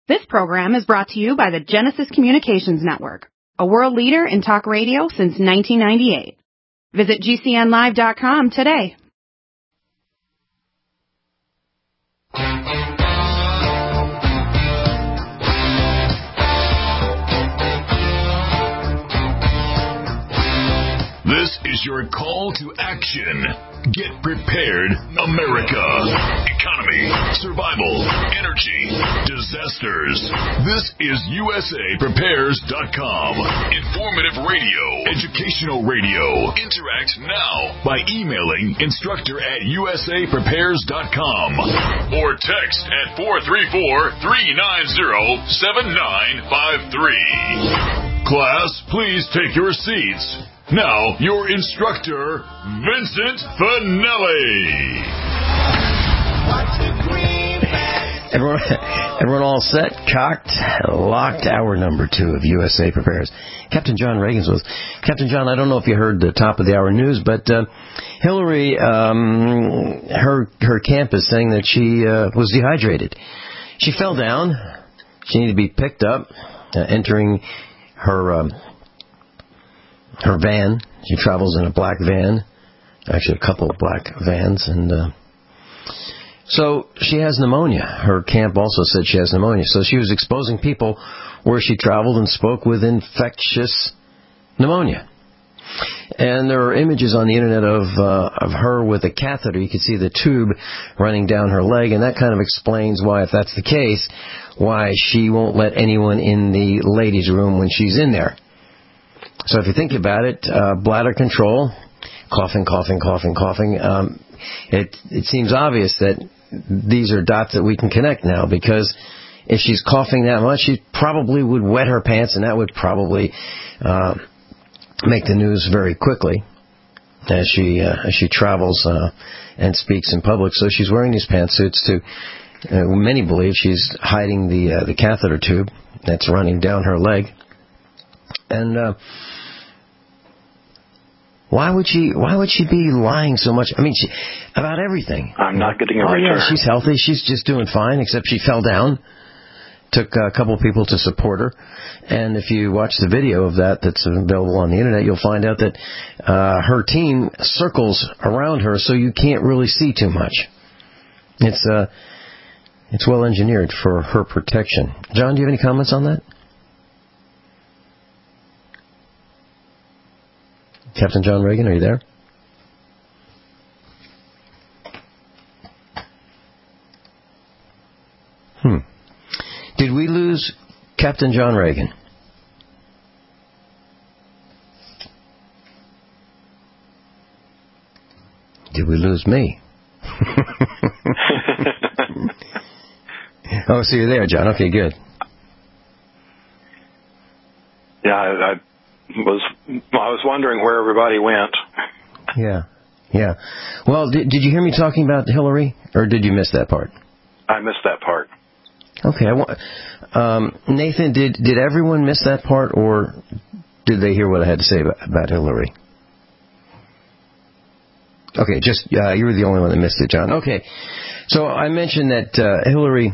This program is brought to you by the Genesis Communications Network, a world leader in talk radio since 1998. Visit GCNlive.com today. This is your call to action. Get prepared, America. Economy, survival, energy, disasters. This is USAPrepares.com. Informative radio, educational radio. Interact now by emailing instructor@USAPrepares.com or text at 434-390-7953. Class, please take your seats. Now, your instructor, Vincent Finelli. Everyone all set, cocked, locked, hour number 2 of USA Prepares. Captain John Reagan's with us. Captain John, I don't know if you heard the top of the hour news, but Hillary, her camp is saying that she was dehydrated. She fell down. She needed to be picked up, entering her van. She travels in a black van, actually a couple of black vans, and so she has pneumonia. Her camp also said she has pneumonia. So she was exposing people where she traveled and spoke with infectious pneumonia. And there are images on the internet of her with a catheter. You can see the tube running down her leg, and that kind of explains why, if that's the case, why she won't let anyone in the ladies' room when she's in there. So if you think about it, bladder control, coughing. It seems obvious that these are dots that we can connect now, because if she's coughing that much, she probably would wet her pants, and that would probably make the news very quickly as she travels and speaks in public. So she's wearing these pantsuits to. Many believe she's hiding the catheter tube that's running down her leg. And why would she be lying so much? I mean, about everything. I'm not getting a return. Yeah, she's healthy. She's just doing fine, except she fell down. Took a couple of people to support her. And if you watch the video of that's available on the internet, you'll find out that her team circles around her, so you can't really see too much. It's well engineered for her protection. John, do you have any comments on that? Captain John Reagan, are you there? Did we lose Captain John Reagan? Did we lose me? Oh, so you're there, John. Okay, good. Yeah, I was wondering where everybody went. Yeah. Well, did you hear me talking about Hillary, or did you miss that part? I missed that part. Okay. Nathan, did everyone miss that part, or did they hear what I had to say about Hillary? Okay, just you were the only one that missed it, John. Okay. So I mentioned that Hillary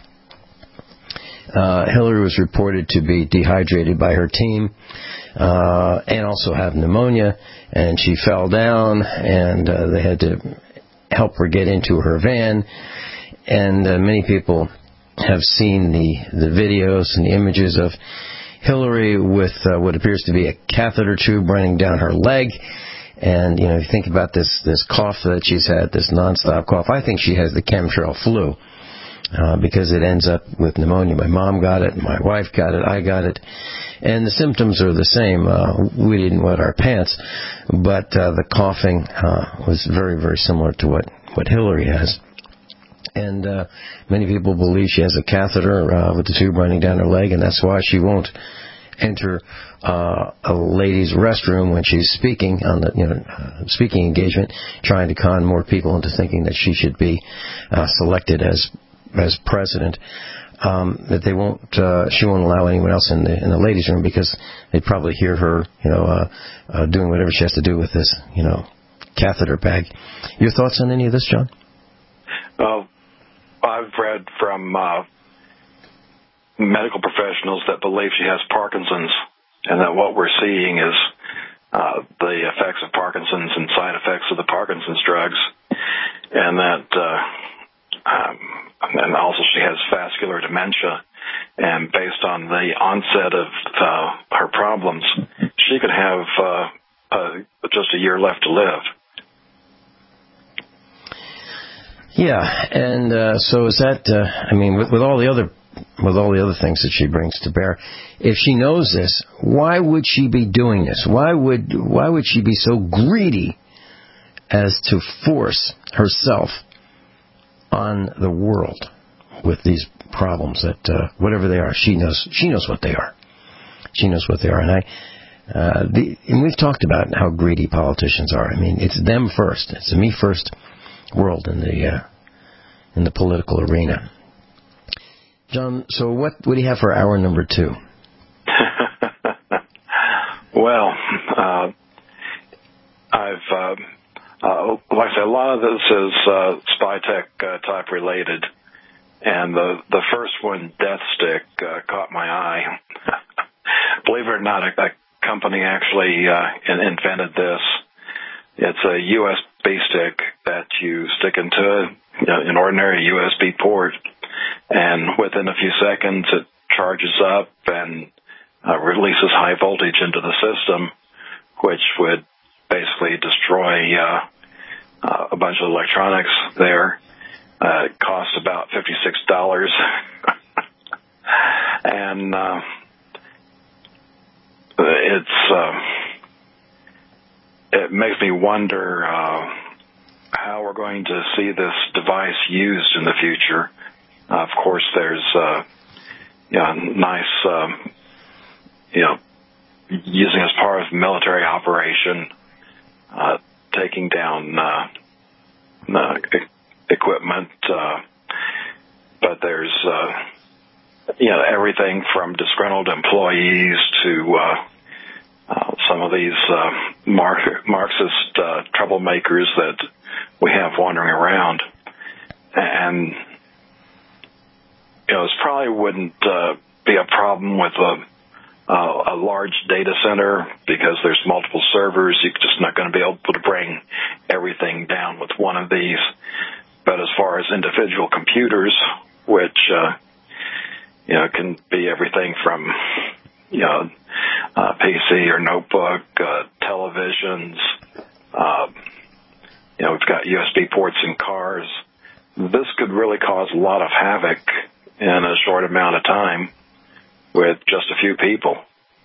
was reported to be dehydrated by her team. And also have pneumonia, and she fell down, and they had to help her get into her van. And many people have seen the videos and the images of Hillary with what appears to be a catheter tube running down her leg. And, if you think about this cough that she's had, this nonstop cough, I think she has the chemtrail flu. Because it ends up with pneumonia. My mom got it, my wife got it, I got it, and the symptoms are the same. We didn't wet our pants, but the coughing was very, very similar to what Hillary has. And many people believe she has a catheter with the tube running down her leg, and that's why she won't enter a ladies' restroom when she's speaking on the speaking engagement, trying to con more people into thinking that she should be selected as president, that she won't allow anyone else in the ladies' room, because they'd probably hear her, doing whatever she has to do with this, catheter bag. Your thoughts on any of this, John? Well, I've read from medical professionals that believe she has Parkinson's, and that what we're seeing is the effects of Parkinson's and side effects of the Parkinson's drugs, and that and also she has vascular dementia, and based on the onset of her problems, she could have just a year left to live. Yeah, and so is that? I mean, with all the other things that she brings to bear, if she knows this, why would she be doing this? Why would she be so greedy as to force herself on the world with these problems that whatever they are, she knows what they are. She knows what they are, and and we've talked about how greedy politicians are. I mean, it's them first. It's a me first world in the political arena. John, so what do you have for hour number 2? Well, I've like I said, a lot of this is spy tech type related, and the first one, Death Stick, caught my eye. Believe it or not, a company actually invented this. It's a USB stick that you stick into an ordinary USB port, and within a few seconds it charges up and releases high voltage into the system, which would basically destroy a bunch of electronics there. It costs about $56. And it makes me wonder how we're going to see this device used in the future. Of course, there's nice, using as part of a military operation, taking down equipment, but there's everything from disgruntled employees to some of these Marxist troublemakers that we have wandering around. And this probably wouldn't be a problem with a large data center, because there's multiple servers. You're just not going to be able to bring everything down with one of these. But as far as individual computers, which can be everything from PC or notebook, televisions. We've got USB ports in cars. This could really cause a lot of havoc in a short amount of time with just a few people.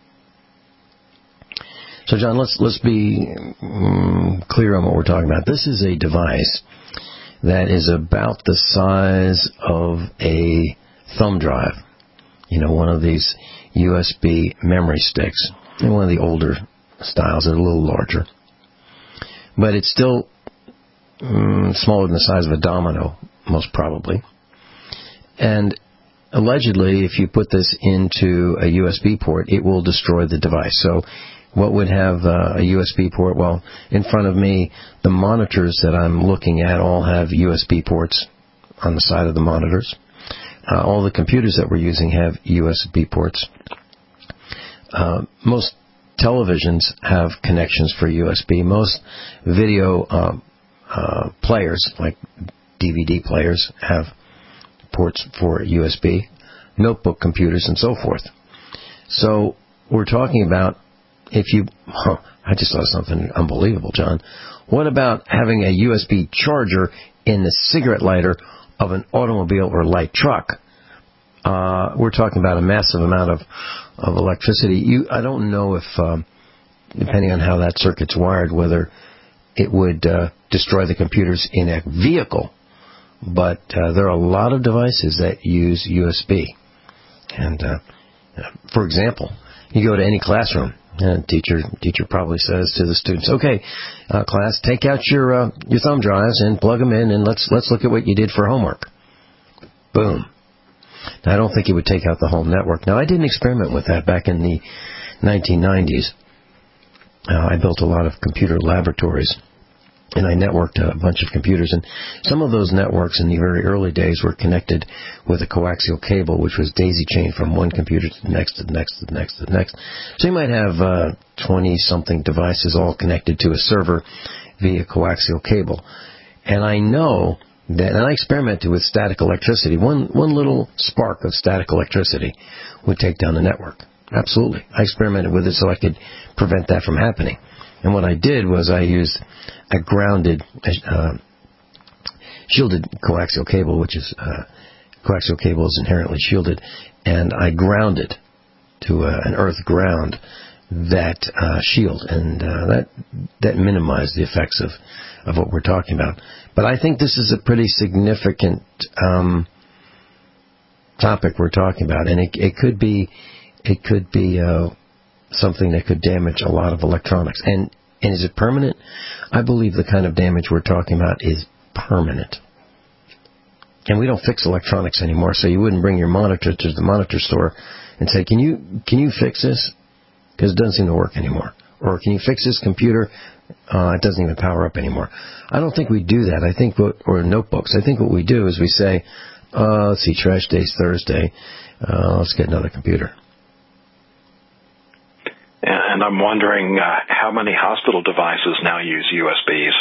So, John, let's be clear on what we're talking about. This is a device that is about the size of a thumb drive. One of these USB memory sticks. And one of the older styles is a little larger. But it's still smaller than the size of a domino, most probably. And allegedly, if you put this into a USB port, it will destroy the device. So what would have a USB port? Well, in front of me, the monitors that I'm looking at all have USB ports on the side of the monitors. All the computers that we're using have USB ports. Most televisions have connections for USB. Most video players, like DVD players, have ports for USB, notebook computers, and so forth. So we're talking about I just saw something unbelievable, John. What about having a USB charger in the cigarette lighter of an automobile or light truck? We're talking about a massive amount of electricity. I don't know if, depending on how that circuit's wired, whether it would destroy the computers in a vehicle. But there are a lot of devices that use USB. And, for example, you go to any classroom, and teacher probably says to the students, "Okay, class, take out your thumb drives and plug them in, and let's look at what you did for homework." Boom. Now, I don't think it would take out the whole network. Now, I did an experiment with that back in the 1990s. I built a lot of computer laboratories and I networked a bunch of computers. And some of those networks in the very early days were connected with a coaxial cable, which was daisy-chained from one computer to the next, to the next, to the next, to the next. So you might have 20-something devices all connected to a server via coaxial cable. And I know that, and I experimented with static electricity. One little spark of static electricity would take down the network. Absolutely. I experimented with it so I could prevent that from happening. And what I did was I used a grounded, shielded coaxial cable, which is, coaxial cable is inherently shielded, and I grounded to an earth ground that shield, and that minimized the effects of what we're talking about. But I think this is a pretty significant topic we're talking about, and it could be something that could damage a lot of electronics. And is it permanent? I believe the kind of damage we're talking about is permanent. And we don't fix electronics anymore, so you wouldn't bring your monitor to the monitor store and say, can you fix this? Because it doesn't seem to work anymore. Or can you fix this computer? It doesn't even power up anymore. I don't think we do that. I think or notebooks. I think what we do is we say, let's see, trash day's Thursday. Let's get another computer. And I'm wondering how many hospital devices now use USBs?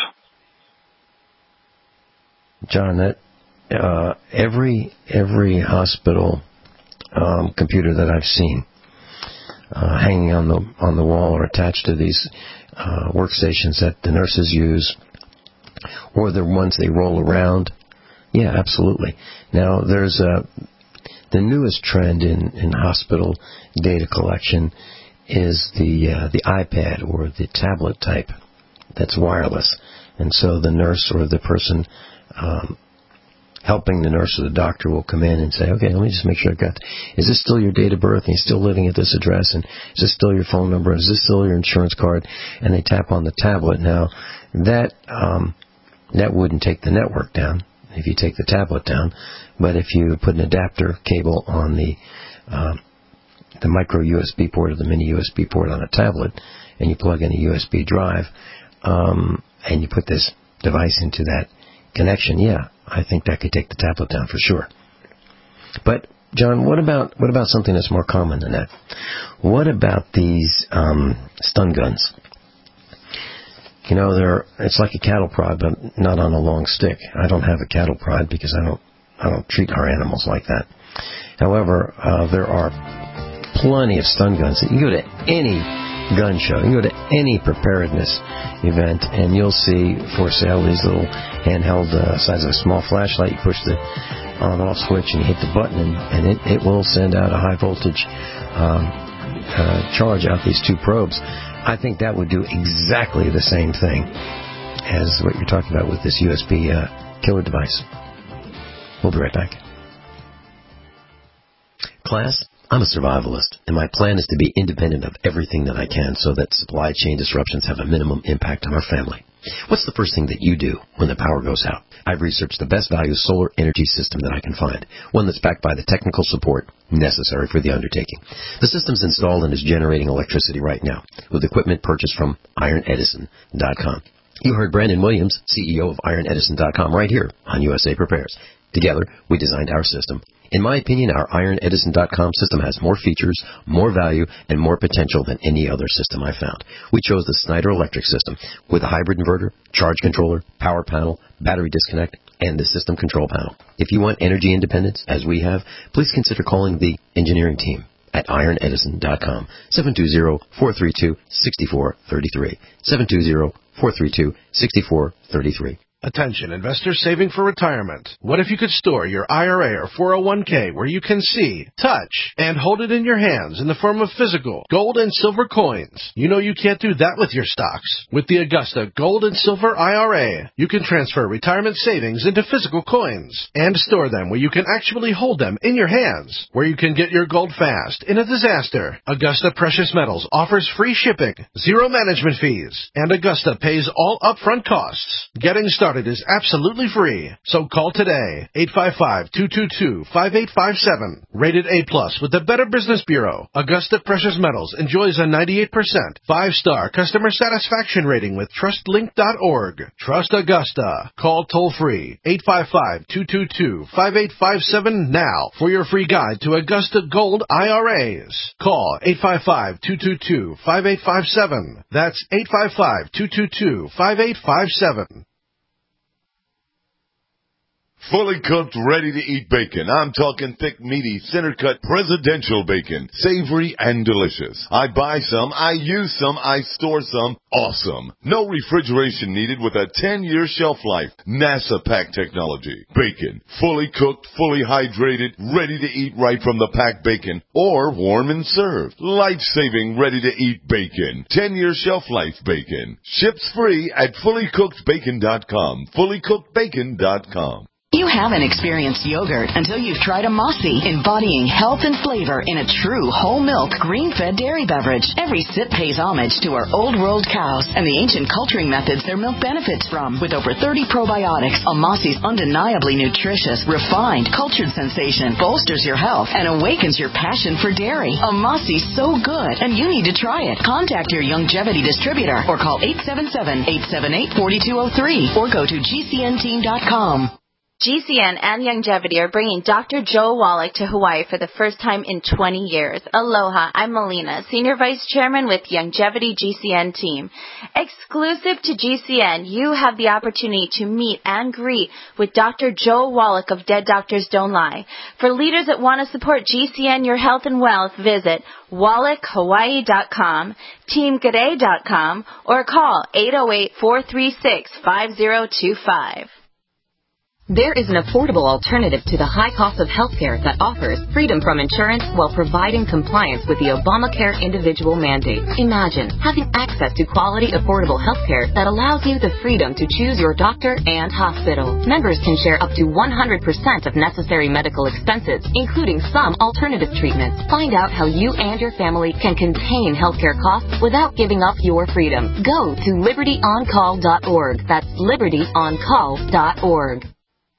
John, that every hospital computer that I've seen hanging on the wall or attached to these workstations that the nurses use, or the ones they roll around, yeah, absolutely. Now, there's the newest trend in hospital data collection is the iPad or the tablet type that's wireless. And so the nurse or the person helping the nurse or the doctor will come in and say, okay, let me just make sure I've got, is this still your date of birth? And you're still living at this address? And is this still your phone number? Is this still your insurance card? And they tap on the tablet. Now, that wouldn't take the network down if you take the tablet down. But if you put an adapter cable on the micro USB port or the mini USB port on a tablet, and you plug in a USB drive, and you put this device into that connection, yeah, I think that could take the tablet down for sure. But John, what about something that's more common than that? What about these stun guns? You know, it's like a cattle prod, but not on a long stick. I don't have a cattle prod because I don't treat our animals like that. However, there are plenty of stun guns. You can go to any gun show, you can go to any preparedness event, and you'll see for sale these little handheld size of a small flashlight. You push the on-off switch and you hit the button, and it will send out a high voltage charge out these two probes. I think that would do exactly the same thing as what you're talking about with this USB killer device. We'll be right back. Class, I'm a survivalist, and my plan is to be independent of everything that I can so that supply chain disruptions have a minimum impact on our family. What's the first thing that you do when the power goes out? I've researched the best value solar energy system that I can find, one that's backed by the technical support necessary for the undertaking. The system's installed and is generating electricity right now with equipment purchased from IronEdison.com. You heard Brandon Williams, CEO of IronEdison.com, right here on USA Prepares. Together, we designed our system. In my opinion, our IronEdison.com system has more features, more value, and more potential than any other system I found. We chose the Snyder Electric system with a hybrid inverter, charge controller, power panel, battery disconnect, and the system control panel. If you want energy independence, as we have, please consider calling the engineering team at IronEdison.com, 720-432-6433, 720-432-6433. Attention, investors saving for retirement. What if you could store your IRA or 401k where you can see, touch, and hold it in your hands in the form of physical gold and silver coins? You know you can't do that with your stocks. With the Augusta Gold and Silver IRA, you can transfer retirement savings into physical coins and store them where you can actually hold them in your hands, where you can get your gold fast in a disaster. Augusta Precious Metals offers free shipping, zero management fees, and Augusta pays all upfront costs. Getting started started is absolutely free. So call today, 855-222-5857. Rated A+ with the Better Business Bureau. Augusta Precious Metals enjoys a 98% 5-star customer satisfaction rating with TrustLink.org. Trust Augusta. Call toll-free, 855-222-5857 now for your free guide to Augusta Gold IRAs. Call 855-222-5857. That's 855-222-5857. Fully cooked, ready-to-eat bacon. I'm talking thick, meaty, center-cut presidential bacon. Savory and delicious. I buy some, I use some, I store some. Awesome. No refrigeration needed with a 10-year shelf life. NASA pack technology. Bacon. Fully cooked, fully hydrated, ready to eat right from the packed bacon. Or warm and served. Life-saving, ready-to-eat bacon. 10-year shelf life bacon. Ships free at fullycookedbacon.com. Fullycookedbacon.com. You haven't experienced yogurt until you've tried a Mossy, embodying health and flavor in a true whole milk, green-fed dairy beverage. Every sip pays homage to our old world cows and the ancient culturing methods their milk benefits from. With over 30 probiotics, a Mossy's undeniably nutritious, refined, cultured sensation bolsters your health and awakens your passion for dairy. A Mossy's so good, and you need to try it. Contact your Youngevity distributor or call 877-878-4203 or go to GCNteam.com. GCN and Youngevity are bringing Dr. Joe Wallach to Hawaii for the first time in 20 years. Aloha, I'm Melina, Senior Vice Chairman with Youngevity GCN Team. Exclusive to GCN, you have the opportunity to meet and greet with Dr. Joe Wallach of Dead Doctors Don't Lie. For leaders that want to support GCN, your health and wealth, visit wallachhawaii.com, teamg'day.com, or call 808-436-5025. There is an affordable alternative to the high cost of health care that offers freedom from insurance while providing compliance with the Obamacare individual mandate. Imagine having access to quality, affordable health care that allows you the freedom to choose your doctor and hospital. Members can share up to 100% of necessary medical expenses, including some alternative treatments. Find out how you and your family can contain healthcare costs without giving up your freedom. Go to libertyoncall.org. That's libertyoncall.org.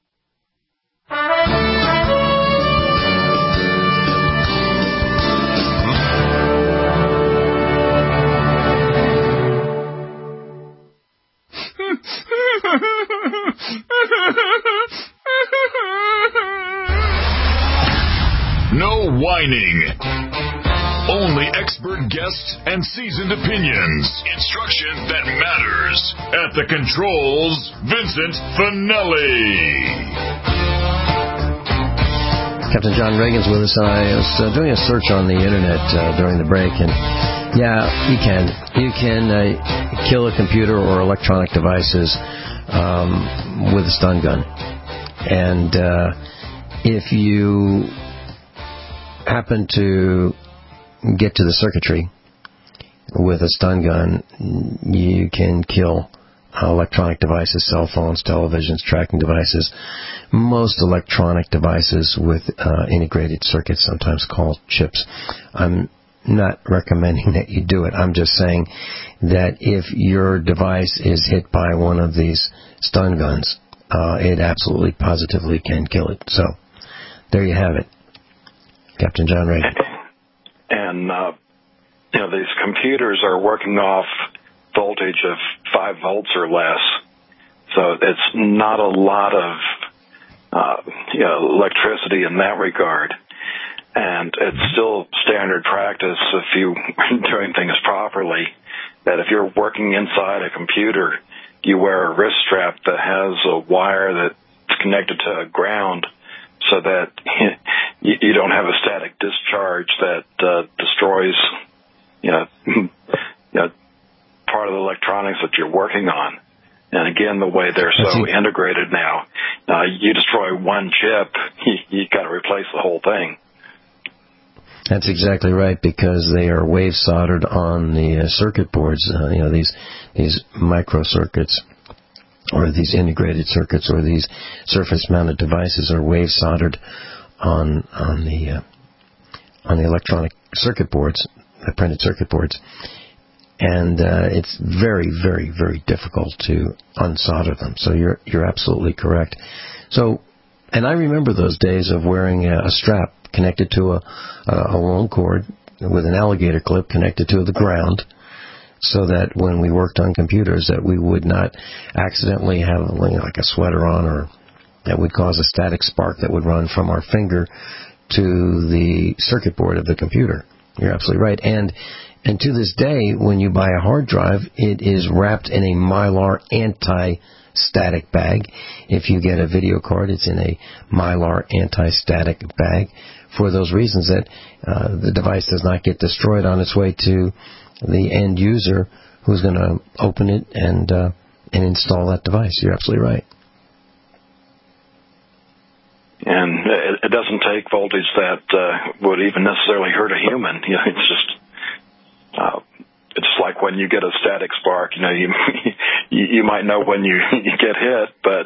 No whining. Only expert guests and seasoned opinions. Instruction that matters. At the controls, Vincent Finelli. Captain John Reagan's with us, and I was doing a search on the internet during the break, and yeah, you can kill a computer or electronic devices with a stun gun. And if you happen to get to the circuitry with a stun gun, you can kill electronic devices, cell phones, televisions, tracking devices, most electronic devices with integrated circuits, sometimes called chips. I'm not recommending that you do it. I'm just saying that if your device is hit by one of these stun guns, it absolutely, positively can kill it. So, there you have it. Captain John Reagan. And, these computers are working off voltage of 5 volts or less. So it's not a lot of, electricity in that regard. And it's still standard practice if you are doing things properly, that if you're working inside a computer, you wear a wrist strap that has a wire that's connected to ground so that you don't have a static discharge that destroys, part of the electronics that you're working on. And again, the way they're so integrated now, you destroy one chip, you got to replace the whole thing. That's exactly right, because they are wave soldered on the circuit boards. These microcircuits, or these integrated circuits, or these surface-mounted devices are wave soldered on the electronic circuit boards, the printed circuit boards. and it's very, very, very difficult to unsolder them. So you're absolutely correct. So, and I remember those days of wearing a strap connected to a long cord with an alligator clip connected to the ground, so that when we worked on computers that we would not accidentally have like a sweater on, or that would cause a static spark that would run from our finger to the circuit board of the computer. You're absolutely right. And to this day, when you buy a hard drive, it is wrapped in a Mylar anti-static bag. If you get a video card, it's in a Mylar anti-static bag, for those reasons that the device does not get destroyed on its way to the end user who's going to open it and install that device. You're absolutely right. And it doesn't take voltage that would even necessarily hurt a human. It's just like when you get a static spark. You might know when you get hit, but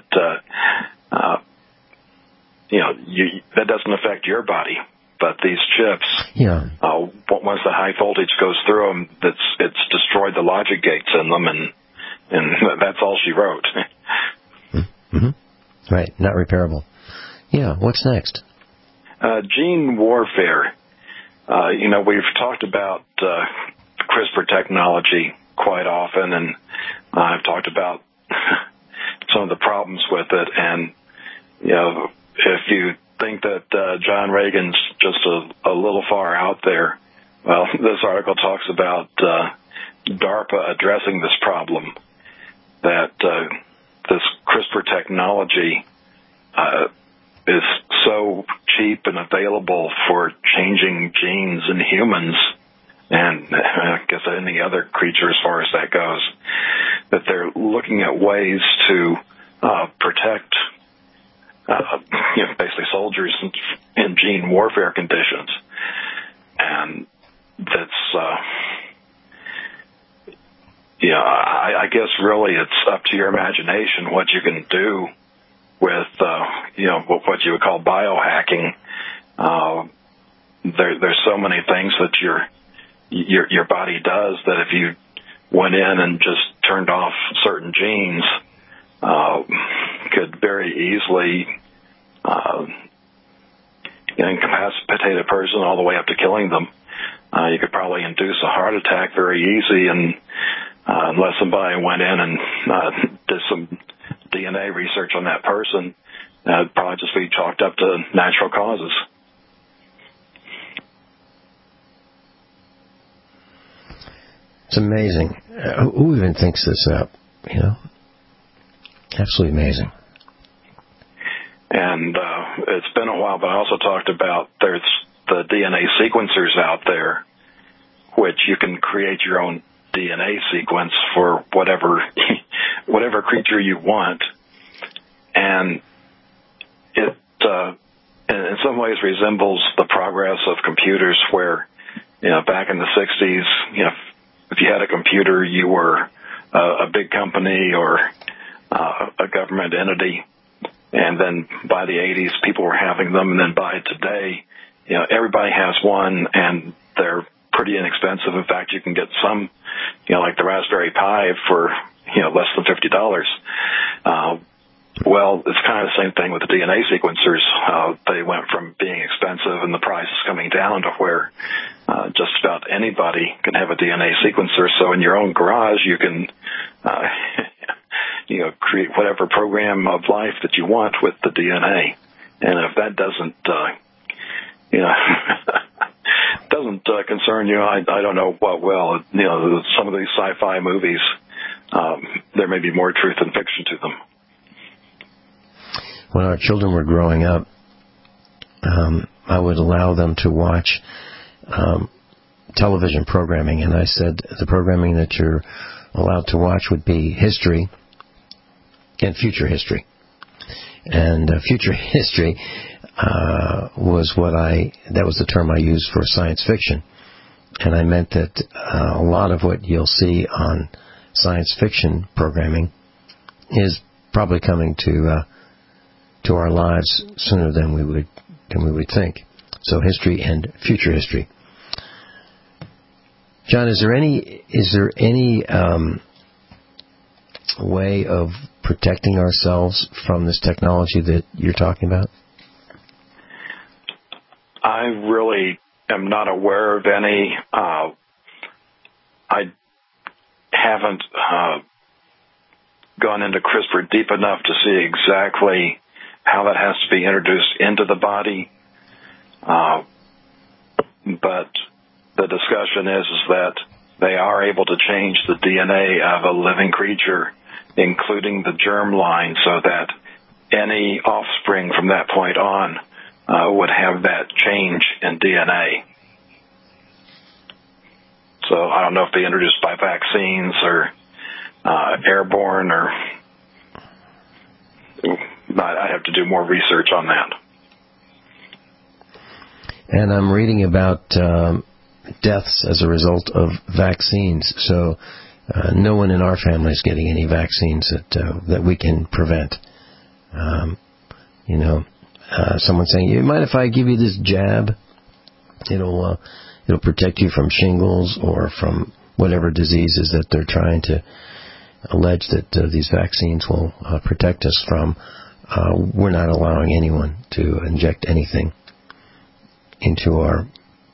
that doesn't affect your body. But these chips, once the high voltage goes through them, it's destroyed the logic gates in them, and that's all she wrote. Mm-hmm. Right, not repairable. Yeah, what's next? Gene warfare. We've talked about CRISPR technology quite often, and I've talked about some of the problems with it. And, if you think that John Reagan's just a little far out there, well, this article talks about DARPA addressing this problem, that this CRISPR technology is so cheap and available for changing genes in humans, and I guess any other creature as far as that goes, that they're looking at ways to protect basically soldiers in gene warfare conditions. And that's, I guess really it's up to your imagination what you can do with, what you would call biohacking. There's so many things that your body does that if you went in and just turned off certain genes, could very easily incapacitate a person all the way up to killing them. You could probably induce a heart attack very easy, and unless somebody went in and did some DNA research on that person, it'd probably just be chalked up to natural causes. It's amazing. Who even thinks this up, Absolutely amazing. And it's been a while, but I also talked about there's the DNA sequencers out there, which you can create your own DNA sequence for whatever creature you want. And it in some ways resembles the progress of computers where, back in the 60s, if you had a computer, you were a big company or a government entity. And then by the 80s, people were having them. And then by today, everybody has one, and they're pretty inexpensive. In fact, you can get some, like the Raspberry Pi for, less than $50. Well, it's kind of the same thing with the DNA sequencers. They went from being expensive and the price is coming down to where just about anybody can have a DNA sequencer. So in your own garage, you can create whatever program of life that you want with the DNA. And if that doesn't concern you, I don't know what will. Some of these sci-fi movies, there may be more truth than fiction to them. When our children were growing up, I would allow them to watch television programming, and I said the programming that you're allowed to watch would be history and future history. And future history was that was the term I used for science fiction. And I meant that a lot of what you'll see on science fiction programming is probably coming to our lives sooner than we would think. So history and future history. John, is there any way of protecting ourselves from this technology that you're talking about? I really am not aware of any. I haven't gone into CRISPR deep enough to see exactly how that has to be introduced into the body. But the discussion is that they are able to change the DNA of a living creature, including the germline, so that any offspring from that point on would have that change in DNA. So I don't know if they introduced by vaccines or airborne, or I have to do more research on that. And I'm reading about deaths as a result of vaccines. So no one in our family is getting any vaccines that we can prevent. Someone saying, "You mind if I give you this jab? It'll protect you from shingles or from whatever diseases that they're trying to allege that these vaccines will protect us from." We're not allowing anyone to inject anything into our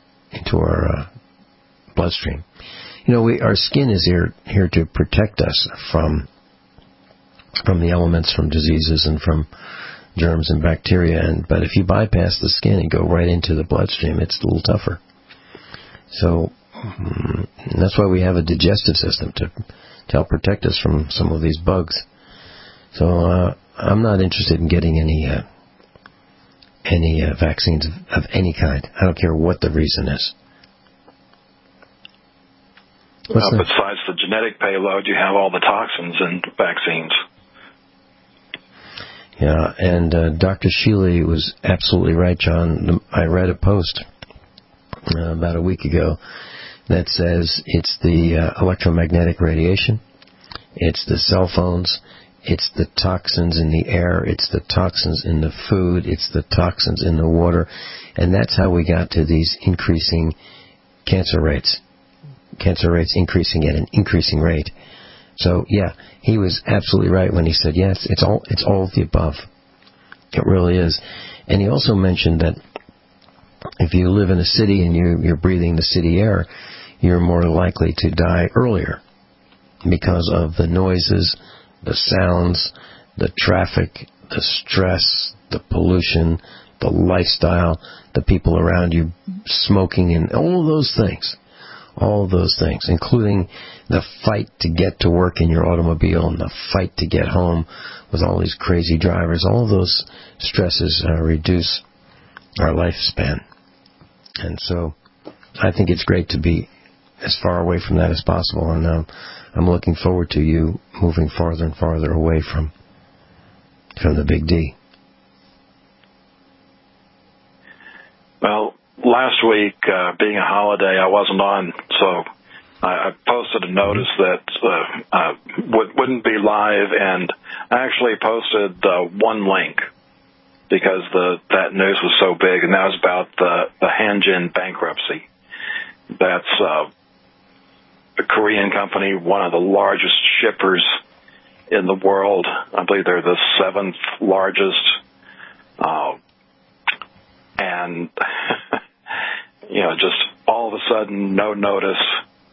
bloodstream. Our skin is here to protect us from the elements, from diseases, and from germs and bacteria. But if you bypass the skin and go right into the bloodstream, it's a little tougher. So that's why we have a digestive system to help protect us from some of these bugs. So I'm not interested in getting any vaccines of any kind. I don't care what the reason is. Besides the genetic payload, you have all the toxins in vaccines. Yeah, and Dr. Shealy was absolutely right, John. I read a post about a week ago that says it's the electromagnetic radiation, it's the cell phones, it's the toxins in the air, it's the toxins in the food, it's the toxins in the water, and that's how we got to these increasing cancer rates. Cancer rates increasing at an increasing rate. So, yeah, he was absolutely right when he said, yes, it's all of the above. It really is. And he also mentioned that if you live in a city and you're breathing the city air, you're more likely to die earlier because of the noises, the sounds, the traffic, the stress, the pollution, the lifestyle, the people around you smoking, and all of those things. All of those things, including the fight to get to work in your automobile and the fight to get home with all these crazy drivers. All of those stresses reduce our lifespan. And so I think it's great to be as far away from that as possible. And I'm looking forward to you moving farther and farther away from the big D. Well, last week, being a holiday, I wasn't on, so I posted a notice that wouldn't be live, and I actually posted one link because that news was so big, and that was about the Hanjin bankruptcy. That's a Korean company, one of the largest shippers in the world. I believe they're the 7th largest, and just all of a sudden, no notice,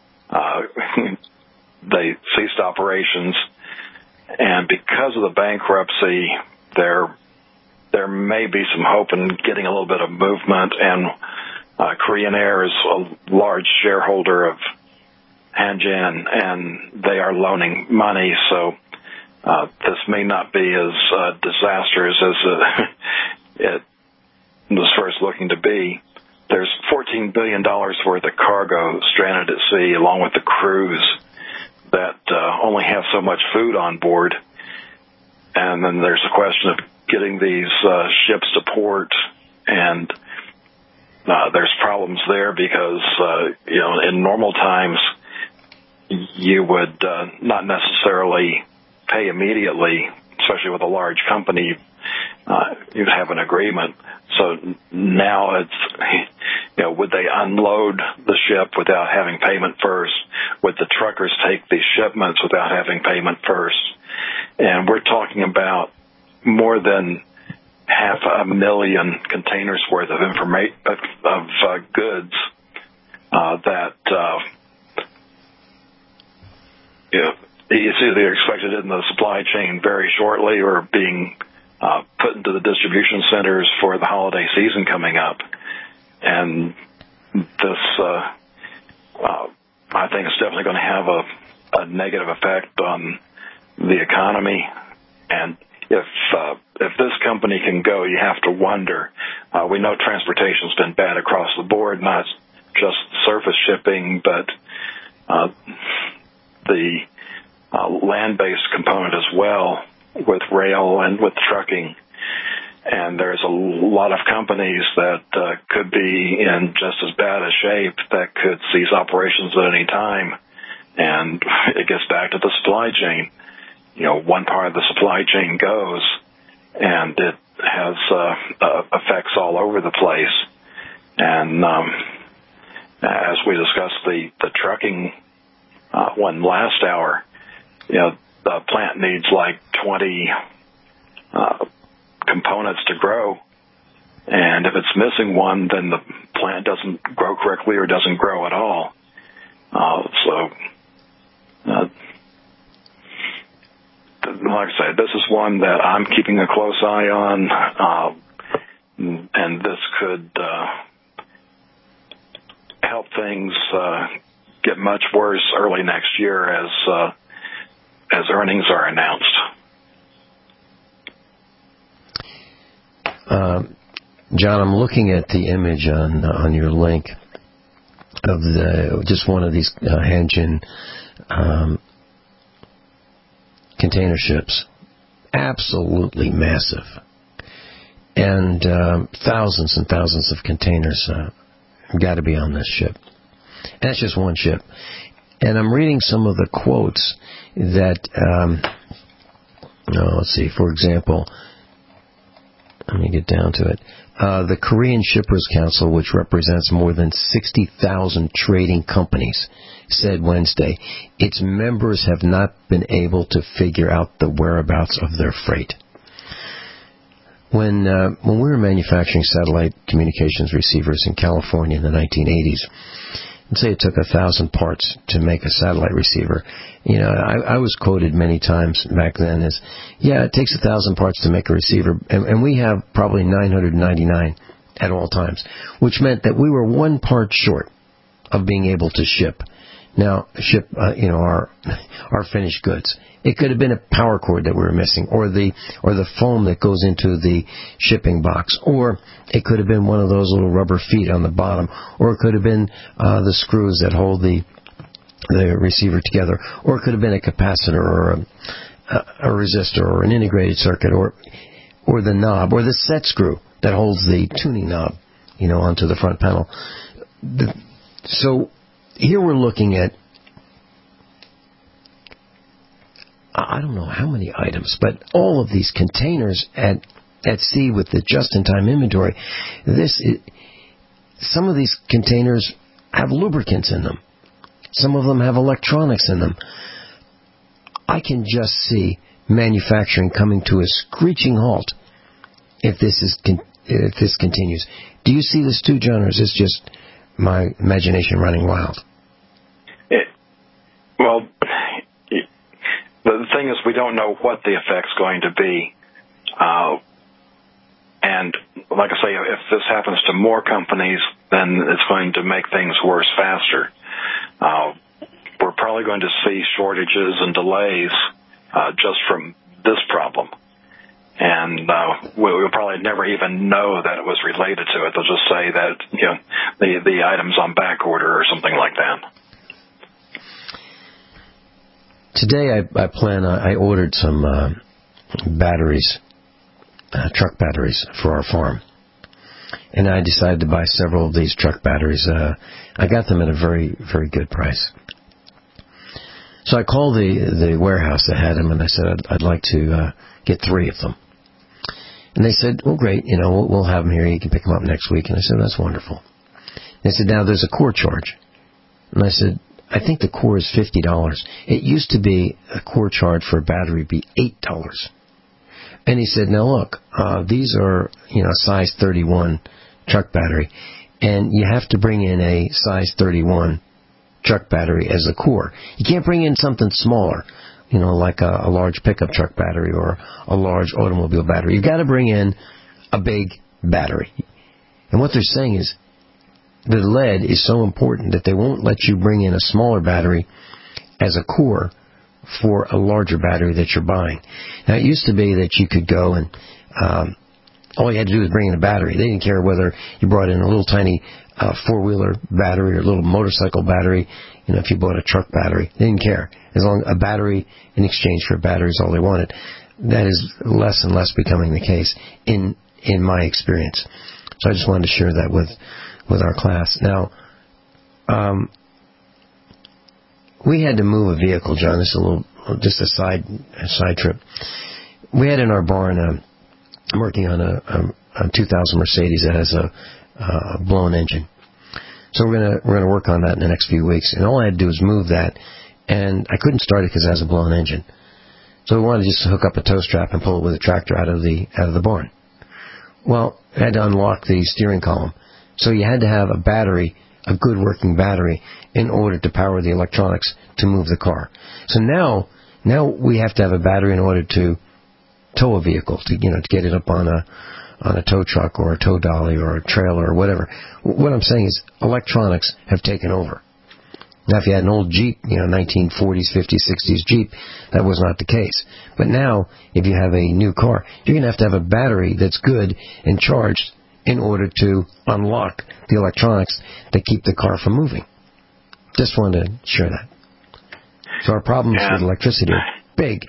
they ceased operations. And because of the bankruptcy, there may be some hope in getting a little bit of movement. And Korean Air is a large shareholder of Hanjin, and they are loaning money. So this may not be as disastrous as it was first looking to be. There's $14 billion worth of cargo stranded at sea, along with the crews that only have so much food on board. And then there's the question of getting these ships to port, and there's problems there because, in normal times, you would not necessarily pay immediately, especially with a large company. You'd have an agreement. So now would they unload the ship without having payment first? Would the truckers take these shipments without having payment first? And we're talking about more than 500,000 containers worth of goods that it's either expected in the supply chain very shortly or being put into the distribution centers for the holiday season coming up. And this, I think, is definitely going to have a negative effect on the economy. And if this company can go, you have to wonder. We know transportation's been bad across the board, not just surface shipping, but the land-based component as well, with rail and with trucking. And there's a lot of companies that could be in just as bad a shape that could cease operations at any time. And it gets back to the supply chain. One part of the supply chain goes, and it has effects all over the place. And as we discussed the trucking one last hour, the plant needs like 20 components to grow, and if it's missing one, then the plant doesn't grow correctly or doesn't grow at all. Like I said, this is one that I'm keeping a close eye on, and this could help things get much worse early next year as earnings are announced. John, I'm looking at the image on your link of just one of these Hanjin container ships. Absolutely massive. And thousands and thousands of containers got to be on this ship. And that's just one ship. And I'm reading some of the quotes that, let's see, for example, let me get down to it. The Korean Shippers Council, which represents more than 60,000 trading companies, said Wednesday its members have not been able to figure out the whereabouts of their freight. When we were manufacturing satellite communications receivers in California in the 1980s, let's say it took 1,000 parts to make a satellite receiver. I was quoted many times back then as, it takes 1,000 parts to make a receiver, and we have probably 999 at all times, which meant that we were one part short of being able to ship our finished goods. It could have been a power cord that we were missing, or the foam that goes into the shipping box, or it could have been one of those little rubber feet on the bottom, or it could have been the screws that hold the receiver together, or it could have been a capacitor, or a resistor, or an integrated circuit, or the knob, or the set screw that holds the tuning knob, onto the front panel. So here we're looking at, I don't know how many items, but all of these containers at sea with the just-in-time inventory. Some of these containers have lubricants in them. Some of them have electronics in them. I can just see manufacturing coming to a screeching halt if this continues. Do you see this too, John, or is this just my imagination running wild? Well, the thing is, we don't know what the effect's going to be. And like I say, if this happens to more companies, then it's going to make things worse faster. We're probably going to see shortages and delays just from this problem. And we'll probably never even know that it was related to it. They'll just say that the item's on back order or something like that. Today I ordered some batteries, truck batteries for our farm. And I decided to buy several of these truck batteries. I got them at a very, very good price. So I called the warehouse that had them, and I said I'd like to get 3 of them. And they said, well, great, we'll have them here. You can pick them up next week. And I said, that's wonderful. They said, now there's a core charge. And I said, I think the core is $50. It used to be a core charge for a battery be $8. And he said, now look, these are, size 31 truck battery, and you have to bring in a size 31 truck battery as a core. You can't bring in something smaller, like a large pickup truck battery or a large automobile battery. You've got to bring in a big battery. And what they're saying is the lead is so important that they won't let you bring in a smaller battery as a core for a larger battery that you're buying. Now, it used to be that you could go and all you had to do was bring in a battery. They didn't care whether you brought in a little tiny four-wheeler battery or a little motorcycle battery. If you bought a truck battery, they didn't care. As long as a battery in exchange for a battery is all they wanted. That is less and less becoming the case in my experience. So I just wanted to share that with our class. Now, we had to move a vehicle, John. This is just a side trip. We had in our barn, I'm working on a 2000 Mercedes that has a blown engine. So we're gonna work on that in the next few weeks. And all I had to do was move that, and I couldn't start it because it has a blown engine. So we wanted to just hook up a tow strap and pull it with a tractor out of the barn. Well, I had to unlock the steering column. So you had to have a battery, a good working battery, in order to power the electronics to move the car. So now we have to have a battery in order to tow a vehicle, to get it up on a tow truck or a tow dolly or a trailer or whatever. What I'm saying is electronics have taken over. Now, if you had an old Jeep, 1940s, 50s, 60s Jeep, that was not the case. But now, if you have a new car, you're going to have a battery that's good and charged in order to unlock the electronics that keep the car from moving. Just wanted to share that. So our problems with electricity are big.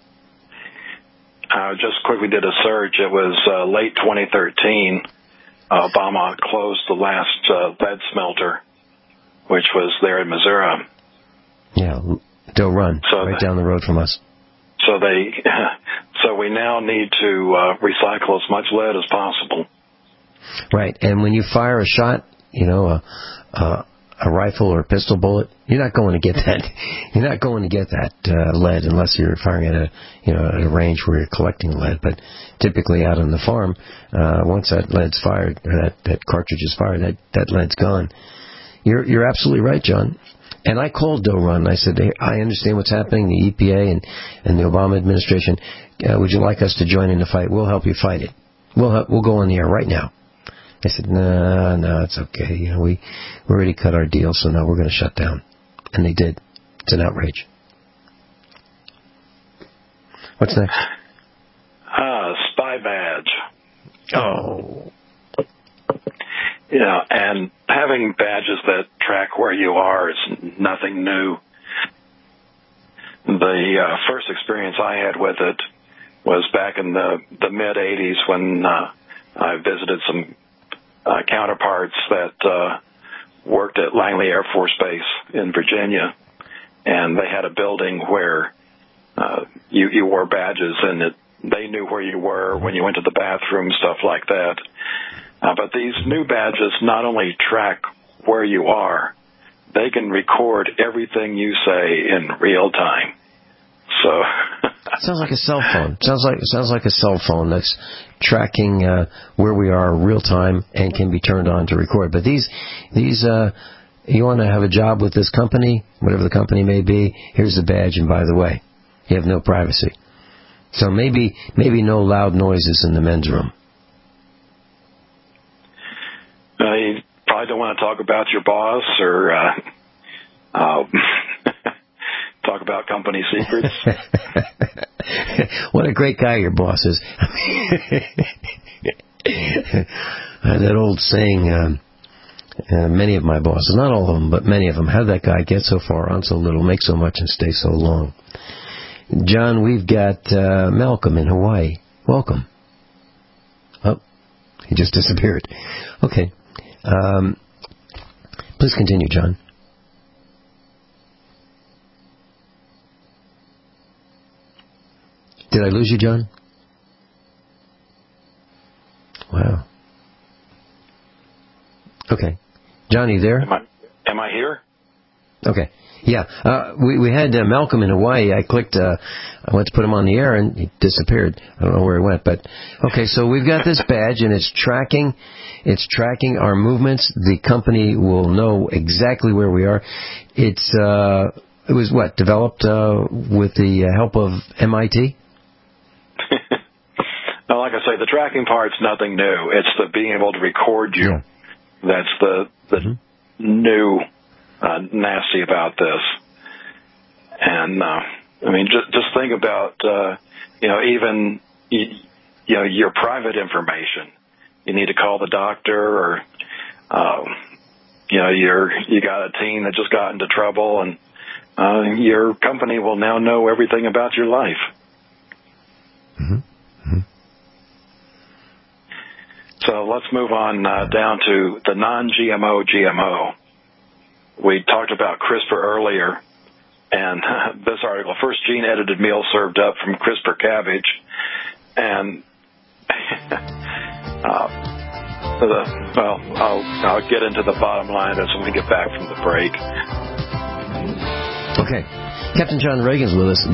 Just quickly did a search. It was late 2013. Obama closed the last lead smelter, which was there in Missouri. Yeah, Doe Run, right down the road from us. So we now need to recycle as much lead as possible. Right, and when you fire a shot, a rifle or a pistol bullet, you're not going to get that. You're not going to get that lead unless you're firing at a range where you're collecting lead. But typically out on the farm, once that lead's fired, or that cartridge is fired, that lead's gone. You're absolutely right, John. And I called Doe Run. I said, hey, I understand what's happening, the EPA and the Obama administration. Would you like us to join in the fight? We'll help you fight it. We'll go on the air right now. I said, no, it's okay. We already cut our deal, so no, we're going to shut down. And they did. It's an outrage. What's next? Spy badge. Oh. And having badges that track where you are is nothing new. The first experience I had with it was back in the mid-'80s when I visited some counterparts that worked at Langley Air Force Base in Virginia, and they had a building where you wore badges, and they knew where you were when you went to the bathroom, stuff like that. But these new badges not only track where you are, they can record everything you say in real time. So sounds like a cell phone. Sounds like a cell phone that's tracking where we are real time and can be turned on to record. But these you want to have a job with this company, whatever the company may be, here's the badge, and by the way, you have no privacy. So maybe no loud noises in the men's room. You probably don't want to talk about your boss or talk about company secrets. What a great guy your boss is. That old saying, many of my bosses, not all of them, but many of them, how that guy get so far on so little, make so much, and stay so long. John, we've got Malcolm in Hawaii. Welcome. Oh, he just disappeared. Okay. Please continue, John. Did I lose you, John? Wow. Okay. Johnny, there? Am I here? Okay. Yeah. We had Malcolm in Hawaii. I clicked, I went to put him on the air, and he disappeared. I don't know where he went. But, okay, so we've got this badge, and it's tracking our movements. The company will know exactly where we are. It was what, developed with the help of MIT? Well, like I say, the tracking part's nothing new. It's the being able to record you. Yeah. That's the new nasty about this. And I mean, just think about even your private information. You need to call the doctor, or you got a teen that just got into trouble, and your company will now know everything about your life. Mm-hmm. So let's move on down to the non-GMO GMO. We talked about CRISPR earlier, and this article, first gene-edited meal served up from CRISPR cabbage, and I'll get into the bottom line as when we get back from the break. Okay. Captain John Reagan's with us,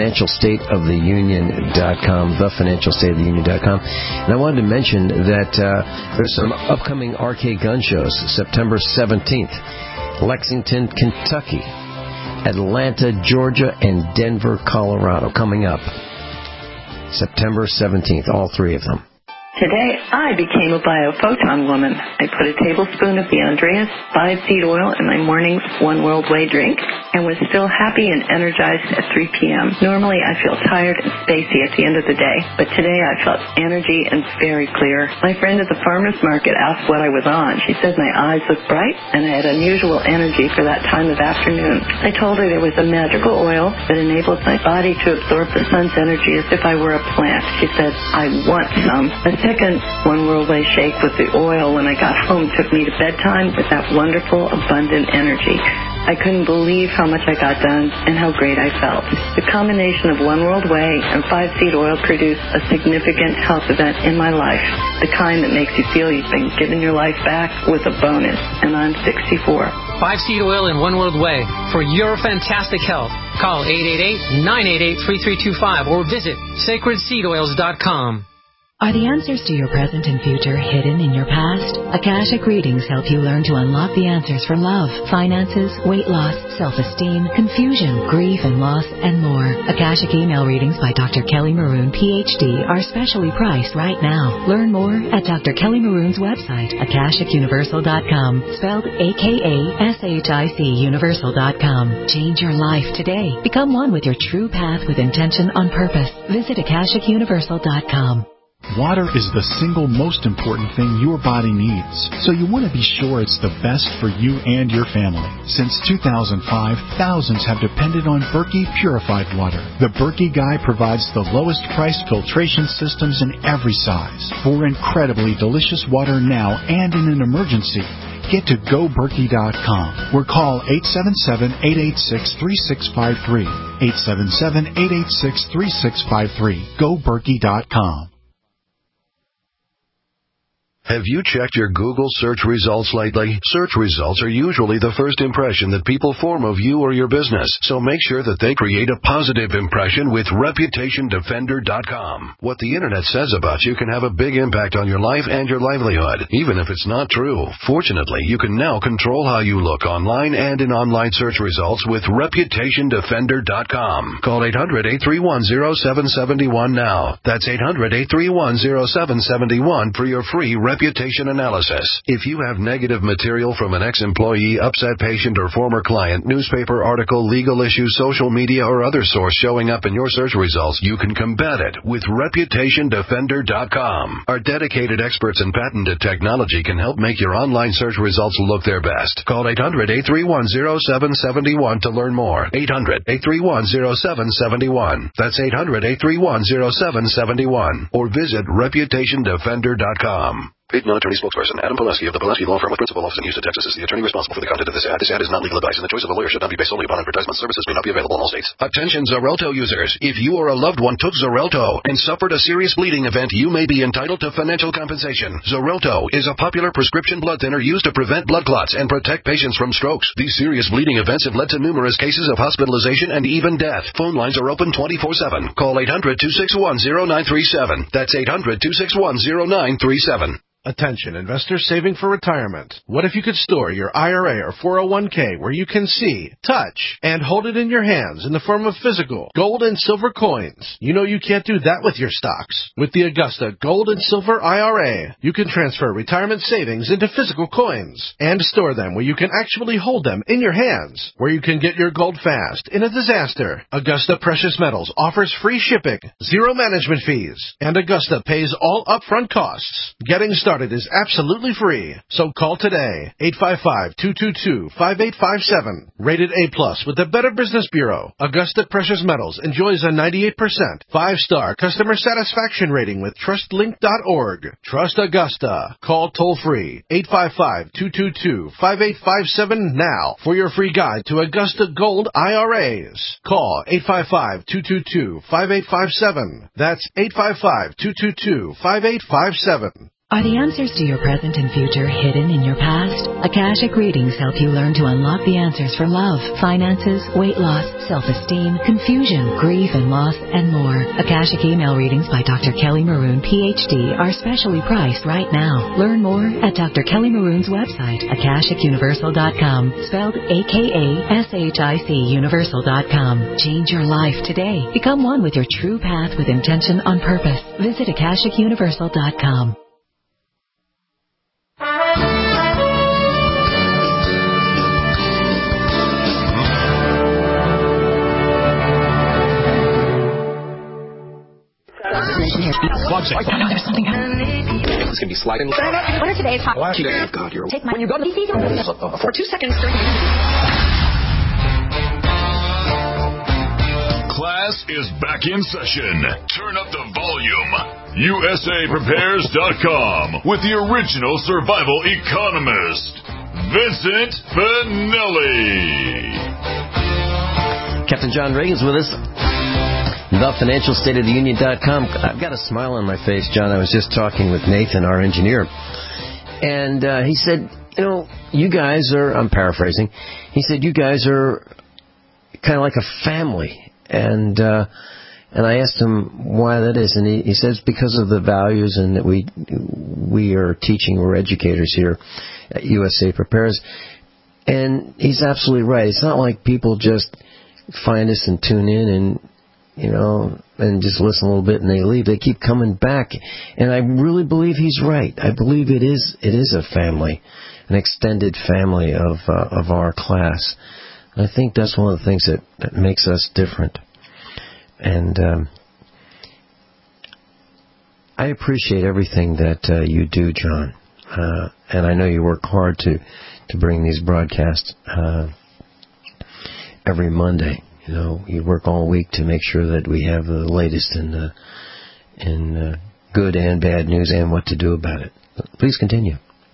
thefinancialstateoftheunion.com, thefinancialstateoftheunion.com. And I wanted to mention that there's some upcoming arcade gun shows, September 17th, Lexington, Kentucky, Atlanta, Georgia, and Denver, Colorado, coming up. September 17th, all three of them. Today, I became a biophoton woman. I put a tablespoon of the Andreas 5-seed oil in my morning's One World Way drink and was still happy and energized at 3 p.m. Normally, I feel tired and spacey at the end of the day, but today I felt energy and very clear. My friend at the farmer's market asked what I was on. She said my eyes looked bright and I had unusual energy for that time of afternoon. I told her there was a magical oil that enabled my body to absorb the sun's energy as if I were a plant. She said, I want some. A second One World Way shake with the oil when I got home took me to bedtime with that wonderful, abundant energy. I couldn't believe how much I got done and how great I felt. The combination of One World Way and 5-seed oil produced a significant health event in my life, the kind that makes you feel you've been given your life back with a bonus, and I'm 64. 5-seed oil and One World Way for your fantastic health. Call 888-988-3325 or visit sacredseedoils.com. Are the answers to your present and future hidden in your past? Akashic readings help you learn to unlock the answers for love, finances, weight loss, self-esteem, confusion, grief and loss, and more. Akashic email readings by Dr. Kelly Maroon, Ph.D. are specially priced right now. Learn more at Dr. Kelly Maroon's website, AkashicUniversal.com, spelled AKASHIC Universal.com. Change your life today. Become one with your true path with intention on purpose. Visit AkashicUniversal.com. Water is the single most important thing your body needs, so you want to be sure it's the best for you and your family. Since 2005, thousands have depended on Berkey purified water. The Berkey Guy provides the lowest priced filtration systems in every size for incredibly delicious water now and in an emergency. Get to GoBerkey.com or call 877-886-3653. 877-886-3653. GoBerkey.com. Have you checked your Google search results lately? Search results are usually the first impression that people form of you or your business, so make sure that they create a positive impression with ReputationDefender.com. What the Internet says about you can have a big impact on your life and your livelihood, even if it's not true. Fortunately, you can now control how you look online and in online search results with ReputationDefender.com. Call 800-831-0771 now. That's 800-831-0771 for your free reputation analysis. If you have negative material from an ex-employee, upset patient, or former client, newspaper article, legal issue, social media, or other source showing up in your search results, you can combat it with ReputationDefender.com. Our dedicated experts in patented technology can help make your online search results look their best. Call 800-831-0771 to learn more. 800-831-0771. That's 800-831-0771. Or visit ReputationDefender.com. Paid non-attorney spokesperson Adam Pulaski of the Pulaski Law Firm with principal office in Houston, Texas is the attorney responsible for the content of this ad. This ad is not legal advice, and the choice of a lawyer should not be based solely upon advertisement. Services may not be available in all states. Attention Xarelto users. If you or a loved one took Xarelto and suffered a serious bleeding event, you may be entitled to financial compensation. Xarelto is a popular prescription blood thinner used to prevent blood clots and protect patients from strokes. These serious bleeding events have led to numerous cases of hospitalization and even death. Phone lines are open 24/7. Call 800-261-0937. That's 800-261-0937. Attention, investors saving for retirement. What if you could store your IRA or 401k where you can see, touch, and hold it in your hands in the form of physical gold and silver coins? You know you can't do that with your stocks. With the Augusta Gold and Silver IRA, you can transfer retirement savings into physical coins and store them where you can actually hold them in your hands, where you can get your gold fast in a disaster. Augusta Precious Metals offers free shipping, zero management fees, and Augusta pays all upfront costs. Getting started is absolutely free, so call today, 855-222-5857. Rated A+ with the Better Business Bureau, Augusta Precious Metals enjoys a 98% 5-star customer satisfaction rating with TrustLink.org. Trust Augusta. Call toll-free, 855-222-5857 now for your free guide to Augusta Gold IRAs. Call 855-222-5857. That's 855-222-5857. Are the answers to your present and future hidden in your past? Akashic Readings help you learn to unlock the answers for love, finances, weight loss, self-esteem, confusion, grief and loss, and more. Akashic email readings by Dr. Kelly Maroon, Ph.D. are specially priced right now. Learn more at Dr. Kelly Maroon's website, AkashicUniversal.com, spelled AKASHIC Universal.com. Change your life today. Become one with your true path with intention on purpose. Visit AkashicUniversal.com. There's something happening. This can be sliding. What are today's hot? Oh, God, you're... Take my... When you go to for 2 seconds. Class is back in session. Turn up the volume. USAPrepares.com with the original survival economist, Vincent Finelli. Captain John Reagan's with us. TheFinancialStateOfTheUnion.com. I've got a smile on my face, John. I was just talking with Nathan, our engineer, and he said, you know, you guys are, I'm paraphrasing, he said, you guys are kind of like a family. And I asked him why that is, and he says because of the values and that we are teaching, we're educators here at USA Prepares. And he's absolutely right. It's not like people just find us and tune in and, you know, and just listen a little bit and they leave. They keep coming back. And I really believe he's right. I believe it is a family, an extended family of our class. I think that's one of the things that makes us different. And I appreciate everything that you do, John. And I know you work hard to bring these broadcasts every Monday. You know, you work all week to make sure that we have the latest in good and bad news and what to do about it. Please continue.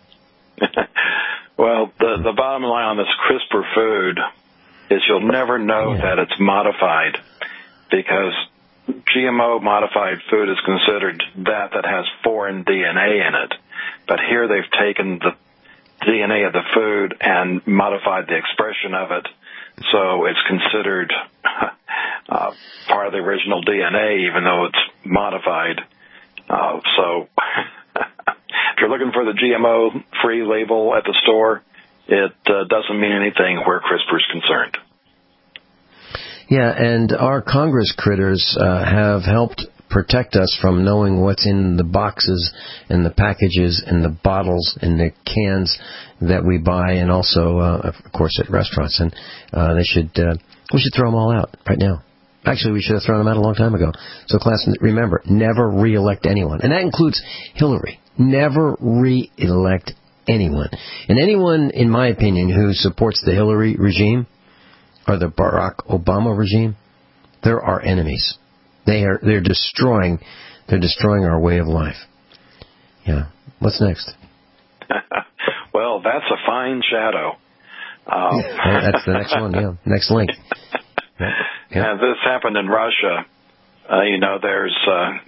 Well, the bottom line on this CRISPR food is you'll never know that it's modified, because GMO modified food is considered that has foreign DNA in it. But here they've taken the DNA of the food and modified the expression of it, so it's considered part of the original DNA, even though it's modified. So if you're looking for the GMO-free label at the store, it doesn't mean anything where CRISPR is concerned. Yeah, and our Congress critters have helped protect us from knowing what's in the boxes and the packages and the bottles and the cans that we buy, and also, of course, at restaurants. And we should throw them all out right now. Actually, we should have thrown them out a long time ago. So, class, remember, never re-elect anyone. And that includes Hillary. Never re-elect anyone. And anyone, in my opinion, who supports the Hillary regime or the Barack Obama regime, they're our enemies. They're destroying our way of life. Yeah. What's next? Well, that's a fine shadow. That's the next one, yeah. Next link. Yeah, this happened in Russia. There's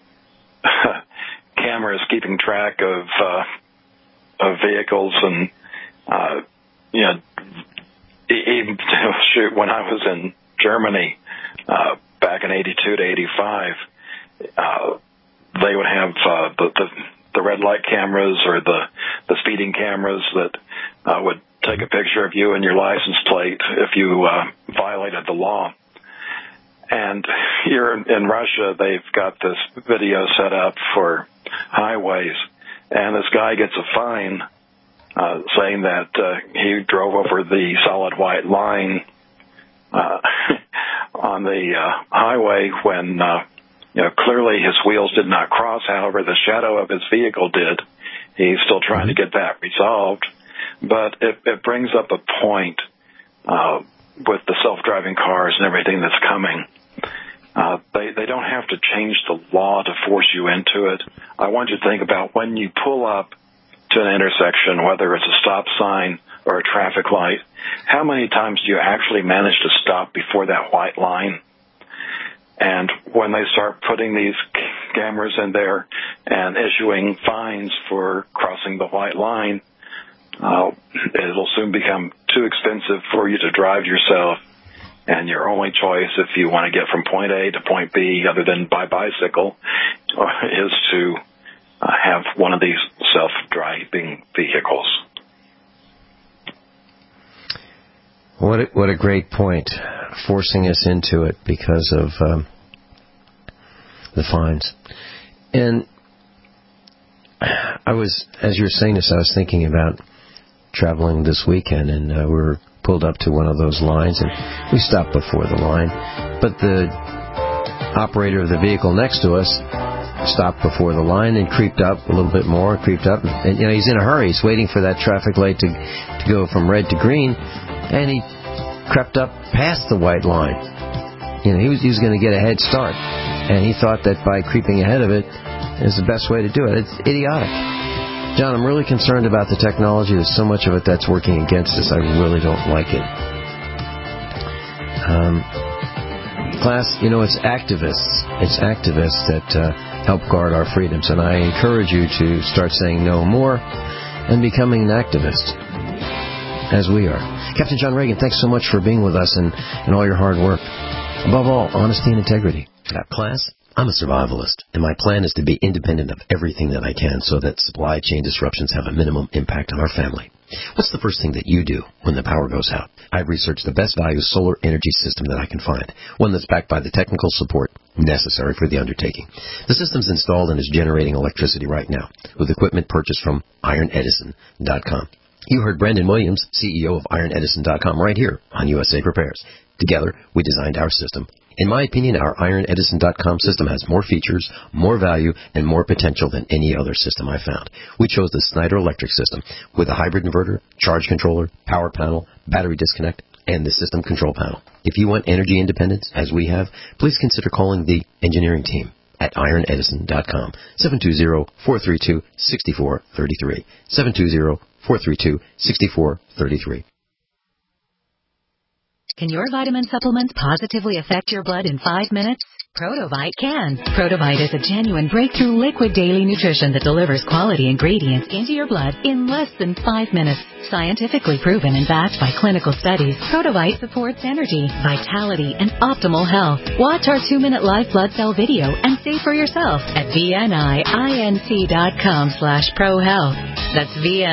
cameras keeping track of vehicles, and even when I was in Germany back in '82 to '85, they would have the red light cameras or the speeding cameras that would take a picture of you and your license plate if you violated the law. And here in Russia, they've got this video set up for highways, and this guy gets a fine saying that he drove over the solid white line on the highway when clearly his wheels did not cross. However, the shadow of his vehicle did. He's still trying to get that resolved. But it brings up a point with the self-driving cars and everything that's coming. They don't have to change the law to force you into it. I want you to think about when you pull up to an intersection, whether it's a stop sign or a traffic light, how many times do you actually manage to stop before that white line? And when they start putting these cameras in there and issuing fines for crossing the white line, it'll soon become too expensive for you to drive yourself. And your only choice, if you want to get from point A to point B, other than by bicycle, is to have one of these self-driving vehicles. What a great point, forcing us into it because of the fines. And as you were saying this, I was thinking about traveling this weekend, and we were pulled up to one of those lines, and we stopped before the line. But the operator of the vehicle next to us stopped before the line and creeped up a little bit more, and he's in a hurry. He's waiting for that traffic light to go from red to green, and he crept up past the white line. He was going to get a head start, and he thought that by creeping ahead of it is the best way to do it. It's idiotic. John, I'm really concerned about the technology. There's so much of it that's working against us. I really don't like it. Class, it's activists. It's activists that help guard our freedoms, and I encourage you to start saying no more and becoming an activist, as we are. Captain John Reagan, thanks so much for being with us and all your hard work. Above all, honesty and integrity. Class, I'm a survivalist, and my plan is to be independent of everything that I can so that supply chain disruptions have a minimum impact on our family. What's the first thing that you do when the power goes out? I've researched the best value solar energy system that I can find, one that's backed by the technical support necessary for the undertaking. The system's installed and is generating electricity right now with equipment purchased from IronEdison.com. You heard Brandon Williams, CEO of IronEdison.com, right here on USA Prepares. Together, we designed our system. In my opinion, our IronEdison.com system has more features, more value, and more potential than any other system I found. We chose the Snyder Electric system with a hybrid inverter, charge controller, power panel, battery disconnect, and the system control panel. If you want energy independence, as we have, please consider calling the engineering team at IronEdison.com, 720-432-6433, 720-432-6433. Can your vitamin supplements positively affect your blood in 5 minutes? Protovite can. Protovite is a genuine breakthrough liquid daily nutrition that delivers quality ingredients into your blood in less than 5 minutes. Scientifically proven and backed by clinical studies, Protovite supports energy, vitality, and optimal health. Watch our 2-minute live blood cell video and see for yourself at VNIINC.com/prohealth. That's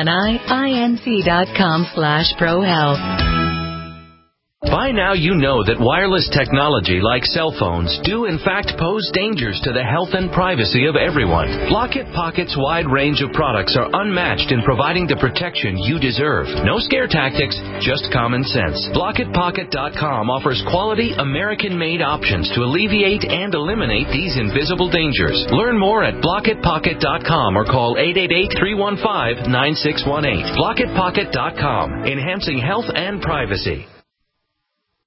VNIINC.com/prohealth. By now you know that wireless technology like cell phones do in fact pose dangers to the health and privacy of everyone. Blockit Pocket's wide range of products are unmatched in providing the protection you deserve. No scare tactics, just common sense. BlockitPocket.com offers quality American-made options to alleviate and eliminate these invisible dangers. Learn more at BlockitPocket.com or call 888-315-9618. BlockitPocket.com, enhancing health and privacy.